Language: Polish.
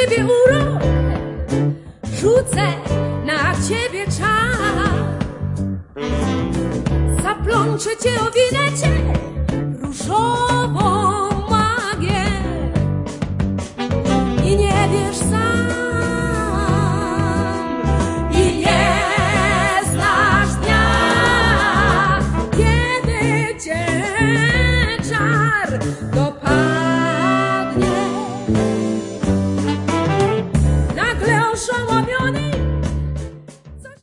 ciebie urok, rzucę na ciebie czar. Zaplączę cię, owinę cię różową